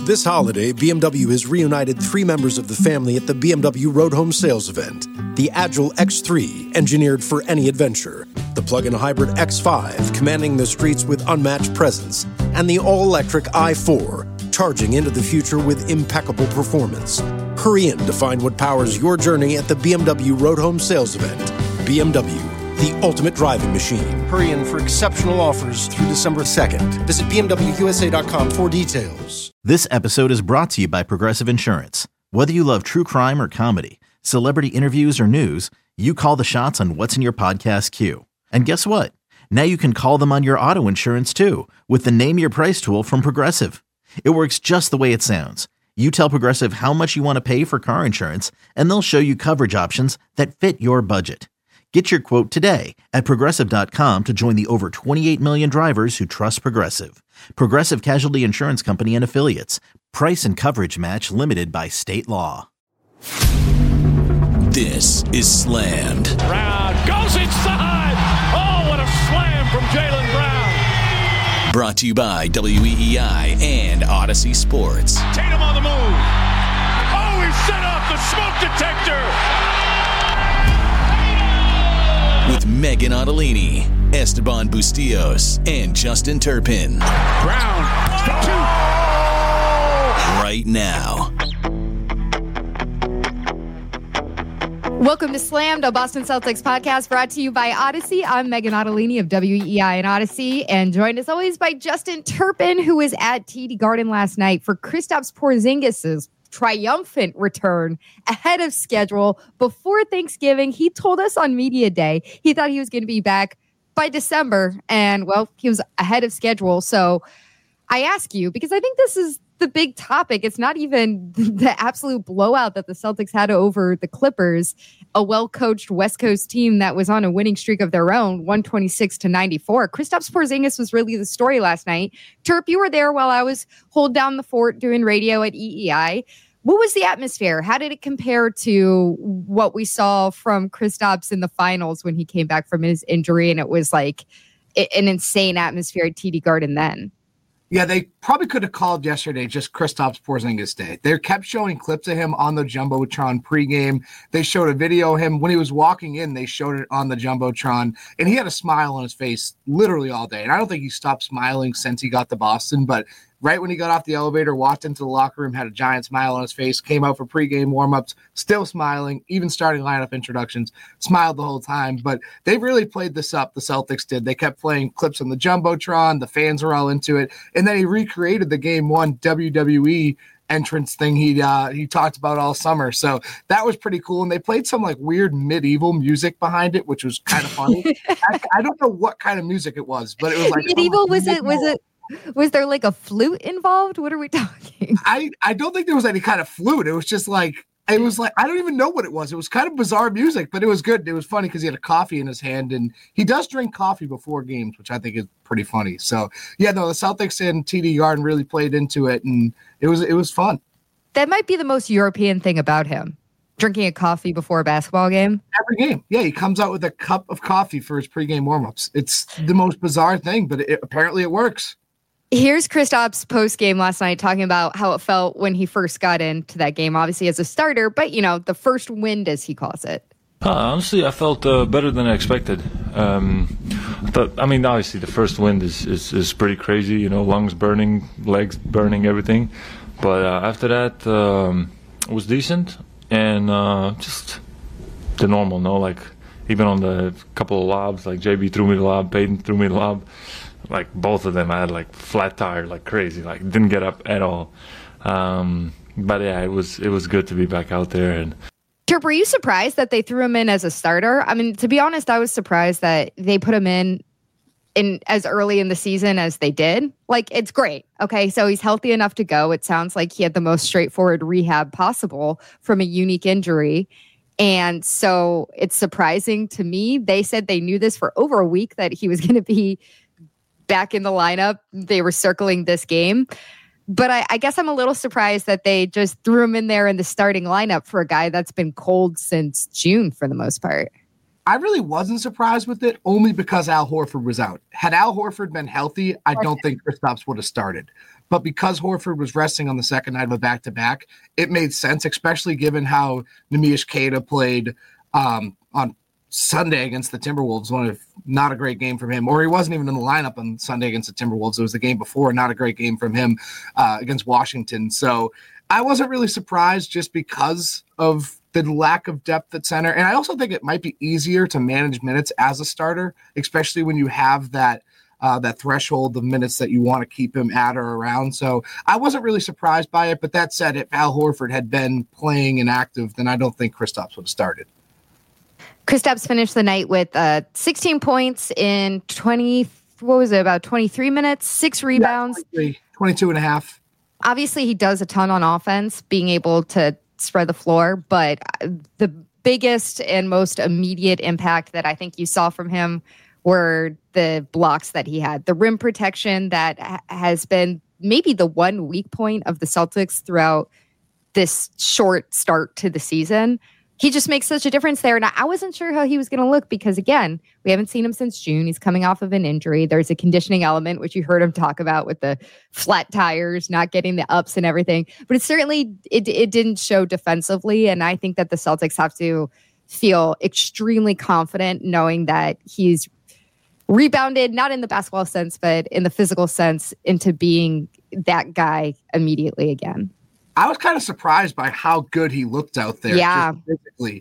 This holiday, BMW has reunited 3 members of the family at the BMW Road Home Sales event. The Agile X3, engineered for any adventure. The plug-in hybrid X5, commanding the streets with unmatched presence. And the all-electric i4, charging into the future with impeccable performance. Hurry in to find what powers your journey at the BMW Road Home Sales event. BMW, the ultimate driving machine. Hurry in for exceptional offers through December 2nd. Visit BMWUSA.com for details. This episode is brought to you by Progressive Insurance. Whether you love true crime or comedy, celebrity interviews or news, you call the shots on what's in your podcast queue. And guess what? Now you can call them on your auto insurance too with the Name Your Price tool from Progressive. It works just the way it sounds. You tell Progressive how much you want to pay for car insurance, and they'll show you coverage options that fit your budget. Get your quote today at Progressive.com to join the over 28 million drivers who trust Progressive. Progressive Casualty Insurance Company and Affiliates. Price and coverage match limited by state law. This is Slammed. Brown goes inside. Oh, what a slam from Jaylen Brown. Brought to you by WEEI and Odyssey Sports. Tatum on the move. Oh, he set off the smoke detector. With Megan Ottolini, Esteban Bustillos, and Justin Turpin. Brown. Right now. Welcome to Slammed, a Boston Celtics podcast brought to you by Odyssey. I'm Megan Ottolini of WEEI and Odyssey, and joined as always by Justin Turpin, who was at TD Garden last night for Kristaps Porzingis' triumphant return ahead of schedule before Thanksgiving. He told us on Media Day he thought he was going to be back by December, and well, he was ahead of schedule. So I ask you, because I think this is the big topic. It's not even the absolute blowout that the Celtics had over the Clippers, a well-coached West Coast team that was on a winning streak of their own, 126-94. Kristaps Porzingis was really the story last night. Terp, you were there while I was hold down the fort doing radio at EEI. What was the atmosphere? How did it compare to what we saw from Kristaps in the finals when he came back from his injury? And it was like an insane atmosphere at TD Garden then. Yeah, they probably could have called yesterday just Kristaps Porzingis Day. They kept showing clips of him on the Jumbotron pregame. They showed a video of him when he was walking in. They showed it on the Jumbotron, and he had a smile on his face literally all day. And I don't think he stopped smiling since he got to Boston, but right when he got off the elevator, walked into the locker room, had a giant smile on his face, came out for pregame warmups, still smiling, even starting lineup introductions, smiled the whole time. But they really played this up, the Celtics did. They kept playing clips on the Jumbotron. The fans were all into it. And then he recreated the Game 1 WWE entrance thing he talked about all summer. So that was pretty cool. And they played some like weird medieval music behind it, which was kind of funny. I don't know what kind of music it was, but it was like medieval. Was there like a flute involved? What are we talking? I don't think there was any kind of flute. It was just like, I don't even know what it was. It was kind of bizarre music, but it was good. It was funny because he had a coffee in his hand, and he does drink coffee before games, which I think is pretty funny. So yeah, no, the Celtics and TD Garden really played into it, and it was fun. That might be the most European thing about him. Drinking a coffee before a basketball game? Every game. Yeah, he comes out with a cup of coffee for his pregame warmups. It's the most bizarre thing, but apparently it works. Here's Kristaps post-game last night talking about how it felt when he first got into that game, obviously as a starter, but, you know, the first wind, as he calls it. Honestly, I felt better than I expected. Obviously the first wind is pretty crazy, you know, lungs burning, legs burning, everything. But after that, it was decent, and just the normal, no? Like, even on the couple of lobs, like JB threw me the lob, Peyton threw me the lob. Like both of them, I had like flat tire, like crazy, like didn't get up at all. But yeah, it was good to be back out there. And Terp, were you surprised that they threw him in as a starter? I mean, to be honest, I was surprised that they put him in as early in the season as they did. Like, it's great. Okay, so he's healthy enough to go. It sounds like he had the most straightforward rehab possible from a unique injury. And so it's surprising to me. They said they knew this for over a week, that he was going to be back in the lineup. They were circling this game. But I guess I'm a little surprised that they just threw him in there in the starting lineup for a guy that's been cold since June for the most part. I really wasn't surprised with it only because Al Horford was out. Had Al Horford been healthy, I don't think Kristaps would have started. But because Horford was resting on the second night of a back-to-back, it made sense, especially given how Neemias Queta played on Sunday against the Timberwolves. Not a great game from him, or he wasn't even in the lineup on Sunday against the Timberwolves. It was the game before, not a great game from him against Washington. So I wasn't really surprised just because of the lack of depth at center. And I also think it might be easier to manage minutes as a starter, especially when you have that threshold of minutes that you want to keep him at or around. So I wasn't really surprised by it. But that said, if Al Horford had been playing and active, then I don't think Kristaps would have started. Kristaps finished the night with 16 points in 23 minutes, 6 rebounds. Yeah, 22 and a half. Obviously, he does a ton on offense, being able to spread the floor, but the biggest and most immediate impact that I think you saw from him were the blocks that he had. The rim protection that has been maybe the one weak point of the Celtics throughout this short start to the season. He just makes such a difference there. And I wasn't sure how he was going to look because, again, we haven't seen him since June. He's coming off of an injury. There's a conditioning element, which you heard him talk about with the flat tires, not getting the ups and everything. But it didn't show defensively. And I think that the Celtics have to feel extremely confident knowing that he's rebounded, not in the basketball sense, but in the physical sense, into being that guy immediately again. I was kind of surprised by how good he looked out there. Yeah. Physically.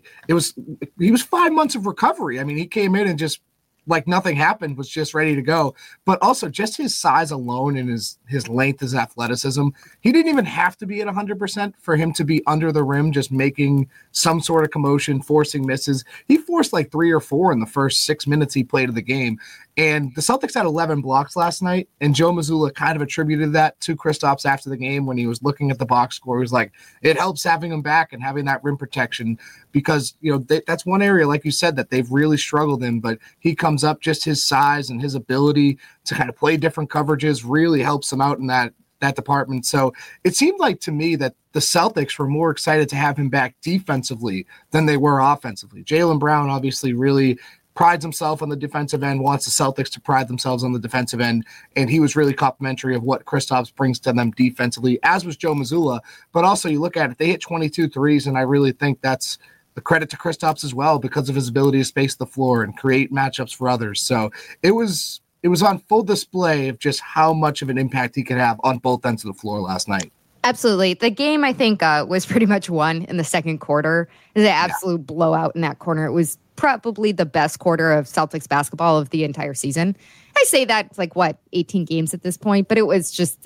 He was 5 months of recovery. I mean, he came in and just like nothing happened, was just ready to go. But also just his size alone and his length, his athleticism, he didn't even have to be at 100% for him to be under the rim, just making some sort of commotion, forcing misses. He forced like 3 or 4 in the first 6 minutes he played of the game. And the Celtics had 11 blocks last night, and Joe Mazzulla kind of attributed that to Kristaps after the game when he was looking at the box score. He was like, it helps having him back and having that rim protection because, that's one area, like you said, that they've really struggled in, but he comes up, just his size and his ability to kind of play different coverages really helps him out in that department. So it seemed like to me that the Celtics were more excited to have him back defensively than they were offensively. Jaylen Brown obviously really prides himself on the defensive end, wants the Celtics to pride themselves on the defensive end, and he was really complimentary of what Kristaps brings to them defensively, as was Joe Mazzulla. But also you look at it, they hit 22 threes, and I really think that's the credit to Kristaps as well because of his ability to space the floor and create matchups for others. So it was on full display of just how much of an impact he could have on both ends of the floor last night. Absolutely. The game, I think, was pretty much won in the second quarter. It was an absolute blowout in that corner. It was probably the best quarter of Celtics basketball of the entire season. I say that it's 18 games at this point, but it was just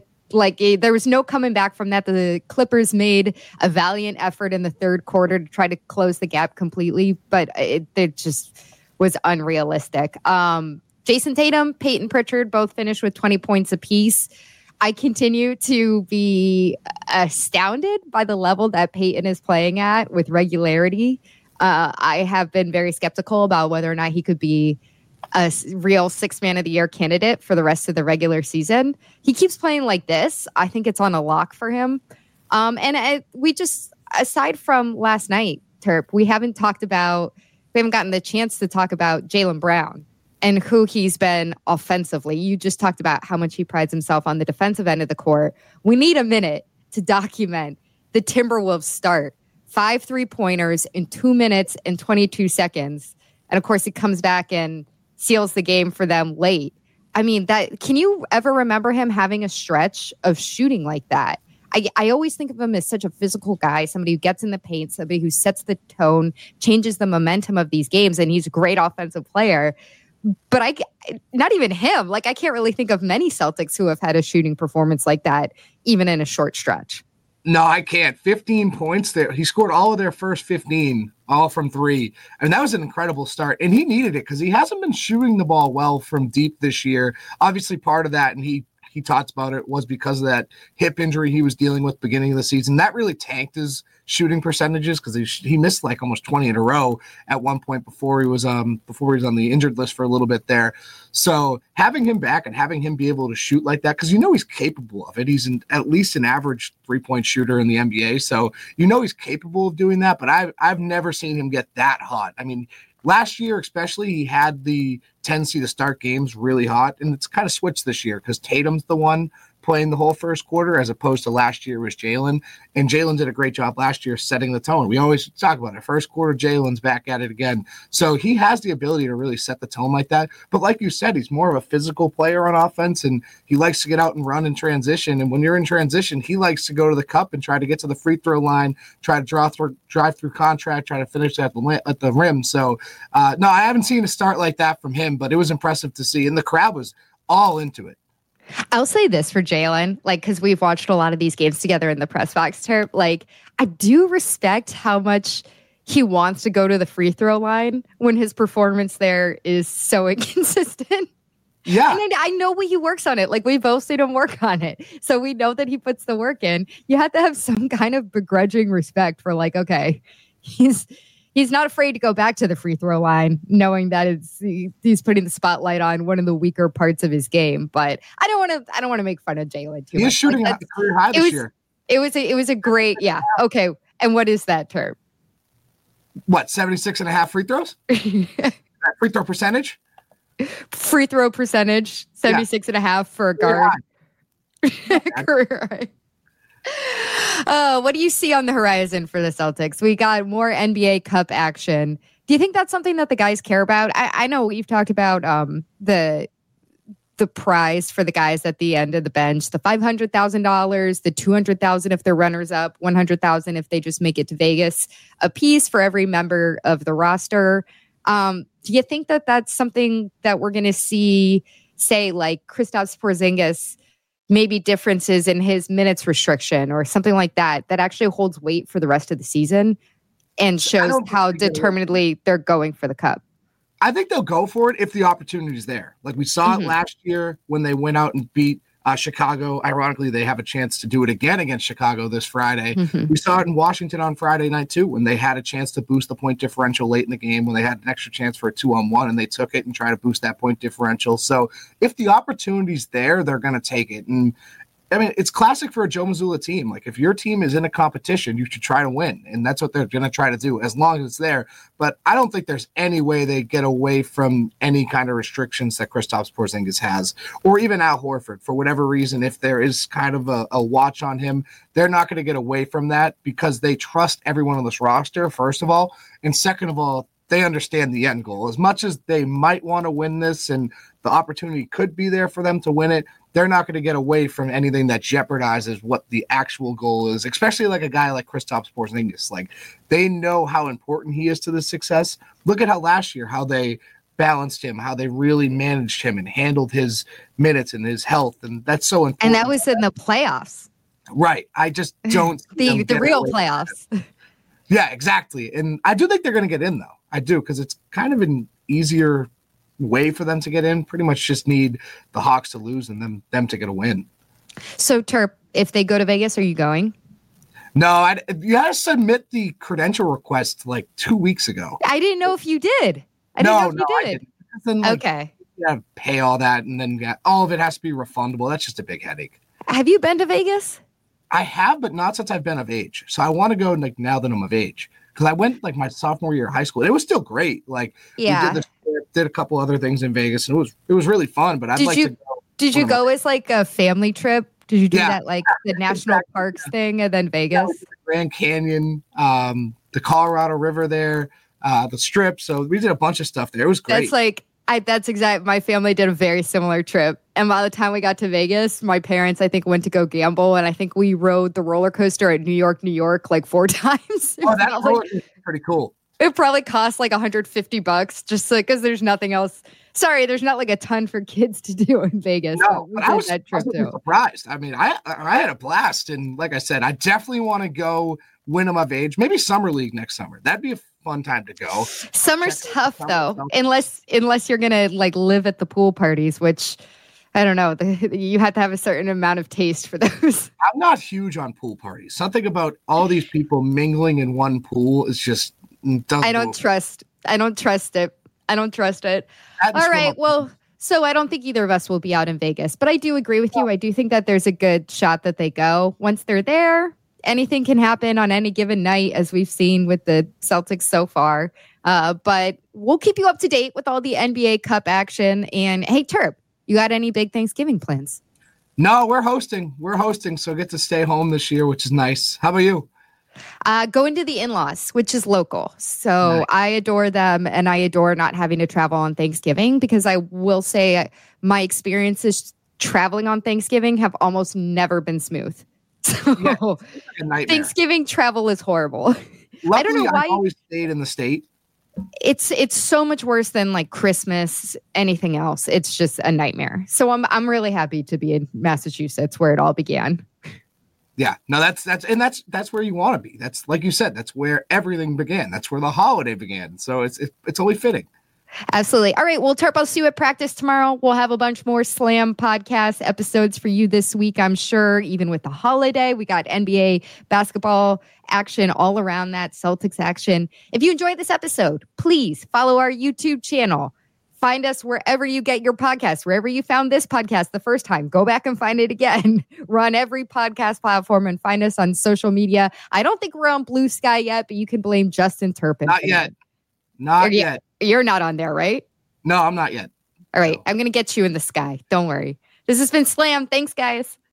there was no coming back from that. The Clippers made a valiant effort in the third quarter to try to close the gap completely, but it just was unrealistic. Jason Tatum, Peyton Pritchard both finished with 20 points apiece. I continue to be astounded by the level that Peyton is playing at with regularity. I have been very skeptical about whether or not he could be a real 6 Man of the Year candidate for the rest of the regular season. He keeps playing like this. I think it's on a lock for him. We just, aside from last night, Terp, we haven't gotten the chance to talk about Jaylen Brown and who he's been offensively. You just talked about how much he prides himself on the defensive end of the court. We need a minute to document the Timberwolves start. 5 3-pointers in 2 minutes and 22 seconds. And of course, he comes back and seals the game for them late. I mean, can you ever remember him having a stretch of shooting like that? I always think of him as such a physical guy, somebody who gets in the paint, somebody who sets the tone, changes the momentum of these games, and he's a great offensive player. But not even him. I can't really think of many Celtics who have had a shooting performance like that, even in a short stretch. No, I can't. 15 points there. He scored all of their first 15, all from 3. And that was an incredible start. And he needed it because he hasn't been shooting the ball well from deep this year. Obviously, part of that, and he talks about it, was because of that hip injury he was dealing with beginning of the season. That really tanked his shooting percentages because he missed almost 20 in a row at one point before he was on the injured list for a little bit there. So having him back and having him be able to shoot like that, because he's capable of it. He's at least an average 3-point shooter in the NBA. So he's capable of doing that, but I've never seen him get that hot. I mean, last year, especially, he had the tendency to start games really hot, and it's kind of switched this year because Tatum's the one playing the whole first quarter as opposed to last year was Jalen. And Jalen did a great job last year setting the tone. We always talk about it. First quarter, Jalen's back at it again. So he has the ability to really set the tone like that. But like you said, he's more of a physical player on offense, and he likes to get out and run in transition. And when you're in transition, he likes to go to the cup and try to get to the free throw line, try to drive through contract, try to finish at the rim. So, no, I haven't seen a start like that from him, but it was impressive to see. And the crowd was all into it. I'll say this for Jalen, like, because we've watched a lot of these games together in the press box, Terp. Like, I do respect how much he wants to go to the free throw line when his performance there is so inconsistent. Yeah. And I know he works on it. Like, we both seen him work on it. So we know that he puts the work in. You have to have some kind of begrudging respect for, like, okay, he's not afraid to go back to the free throw line, knowing that he's putting the spotlight on one of the weaker parts of his game. But I don't want to make fun of Jalen too much. He's shooting at the career high this year. It was a great, yeah. Okay. And what is that term? What, 76.5 free throws? Free throw percentage? Free throw percentage, 76.5 for a guard. Career high. What do you see on the horizon for the Celtics? We got more NBA Cup action. Do you think that's something that the guys care about? I know you've talked about the prize for the guys at the end of the bench, the $500,000, the $200,000 if they're runners up, $100,000 if they just make it to Vegas, a piece for every member of the roster. Do you think that that's something that we're going to see, say, like Kristaps Porzingis, maybe differences in his minutes restriction or something like that, that actually holds weight for the rest of the season and shows how determinedly they're going for the cup? I think they'll go for it if the opportunity is there. Like we saw it last year when they went out and beat Chicago. Ironically, they have a chance to do it again against Chicago this Friday. We saw it in Washington on Friday night too, when they had a chance to boost the point differential late in the game, when they had an extra chance for a 2-on-1 and they took it and tried to boost that point differential. So if the opportunity's there, they're going to take it. And I mean, it's classic for a Joe Mazzulla team. Like if your team is in a competition, you should try to win. And that's what they're going to try to do as long as it's there. But I don't think there's any way they get away from any kind of restrictions that Kristaps Porzingis has, or even Al Horford for whatever reason. If there is kind of a watch on him, they're not going to get away from that because they trust everyone on this roster, first of all. And second of all, they understand the end goal. As much as they might want to win this and the opportunity could be there for them to win it, they're not going to get away from anything that jeopardizes what the actual goal is, especially like a guy like Kristaps Porzingis. Like they know how important he is to the success. Look at how last year, how they balanced him, how they really managed him and handled his minutes and his health. And that's so important. And that was in the playoffs. Right. I just don't the real playoffs. Yeah, exactly. And I do think they're going to get in, though. I do, because it's kind of an easier way for them to get in. Pretty much just need the Hawks to lose and them to get a win. So, Terp, if they go to Vegas, are you going? No, you had to submit the credential request like 2 weeks ago. I didn't know if you did. I didn't know if you did. Then, okay. You gotta pay all that, and then all of it has to be refundable. That's just a big headache. Have you been to Vegas? I have, but not since I've been of age. So I want to go like now that I'm of age. Because I went like my sophomore year of high school. It was still great. Like we did a couple other things in Vegas, and it was really fun. But I'd like to go. Did you go as like a family trip? Did you do that like the national parks thing and then Vegas? The Grand Canyon, the Colorado River there, the Strip. So we did a bunch of stuff there. It was great. That's exact. My family did a very similar trip. And by the time we got to Vegas, my parents, I think, went to go gamble. And I think we rode the roller coaster at New York like 4 times. Oh, that roller is pretty cool. It probably cost like $150 just like because there's nothing else. Sorry, there's not like a ton for kids to do in Vegas. No, but I was surprised. I mean, I had a blast. And like I said, I definitely want to go when I'm of age. Maybe Summer League next summer. That'd be a fun time to go. Summer's tough though, unless you're gonna like live at the pool parties, which I don't know. You have to have a certain amount of taste for those. I'm not huge on pool parties. Something about all these people mingling in one pool is just I don't trust it. I don't trust it. All right. Well, so I don't think either of us will be out in Vegas, but I do agree with you. I do think that there's a good shot that they go. Once they're there, anything can happen on any given night, as we've seen with the Celtics so far. But we'll keep you up to date with all the NBA Cup action. And hey, Terp, you got any big Thanksgiving plans? No, we're hosting. So I get to stay home this year, which is nice. How about you? Going to the in-laws, which is local. So nice. I adore them, and I adore not having to travel on Thanksgiving, because I will say my experiences traveling on Thanksgiving have almost never been smooth. So yeah, Thanksgiving travel is horrible. Luckily, I don't know why. I've always stayed in the state. It's so much worse than like Christmas, anything else. It's just a nightmare. So I'm really happy to be in Massachusetts, where it all began. Yeah, no, that's where you want to be. That's, like you said, that's where everything began. That's where the holiday began. So it's only fitting. Absolutely. All right. Well, Terp, I'll see you at practice tomorrow. We'll have a bunch more Slam podcast episodes for you this week, I'm sure, even with the holiday. We got NBA basketball action all around that, Celtics action. If you enjoyed this episode, please follow our YouTube channel. Find us wherever you get your podcasts, wherever you found this podcast the first time. Go back and find it again. We're on every podcast platform, and find us on social media. I don't think we're on Blue Sky yet, but you can blame Justin Turpin. Not yet. Not yet. You're not on there, right? No, I'm not yet. All right. No. I'm going to get you in the sky. Don't worry. This has been Slam. Thanks, guys.